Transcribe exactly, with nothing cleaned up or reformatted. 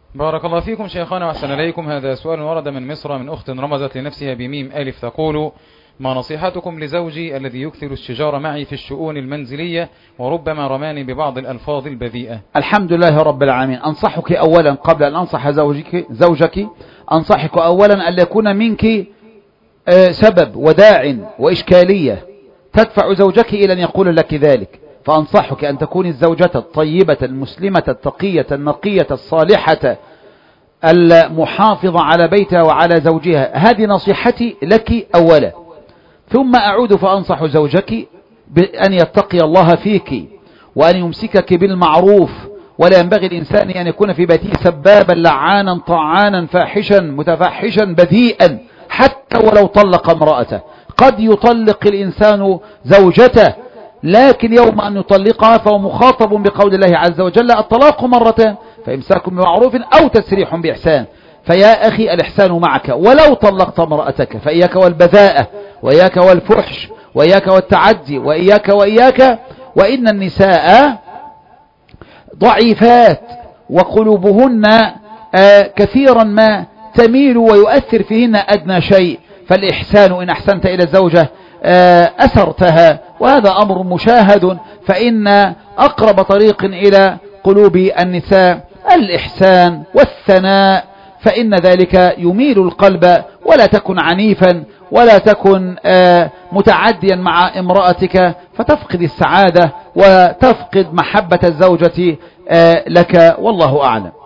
بارك الله فيكم شيخنا وأحسن إليكم. هذا سؤال ورد من مصر من أخت رمزت لنفسها بميم ألف تقول: ما نصيحتكم لزوجي الذي يكثر الشجار معي في الشؤون المنزلية وربما رماني ببعض الألفاظ البذيئة؟ الحمد لله رب العالمين. أنصحك أولا قبل أن أنصح زوجك, زوجك أنصحك أولا أن يكون منك سبب وداع وإشكالية تدفع زوجك إلى أن يقول لك ذلك، فأنصحك أن تكون الزوجة الطيبة المسلمة التقية النقية الصالحة المحافظة على بيتها وعلى زوجها. هذه نصيحتي لك أولا. ثم أعود فأنصح زوجك بأن يتقي الله فيك وأن يمسكك بالمعروف، ولا ينبغي الإنسان أن يكون في بيته سبابا لعانا طعانا فاحشا متفحشا بذيئا حتى ولو طلق امرأته. قد يطلق الإنسان زوجته، لكن يوم أن يطلقها فهو مخاطب بقول الله عز وجل: الطلاق مرتين فإمساك بمعروف أو تسريح بإحسان. فيا أخي الإحسان معك ولو طلقت امرأتك، فإياك والبذاءة وإياك والفحش وإياك والتعدي وإياك وإياك. وإن النساء ضعيفات وقلوبهن آه كثيرا ما تميل ويؤثر فيهن أدنى شيء، فالإحسان إن أحسنت إلى الزوجة آه أسرتها، وهذا أمر مشاهد. فإن أقرب طريق إلى قلوب النساء الإحسان والثناء، فإن ذلك يميل القلب. ولا تكن عنيفا ولا تكن آه متعديا مع امرأتك فتفقد السعادة وتفقد محبة الزوجة آه لك، والله أعلم.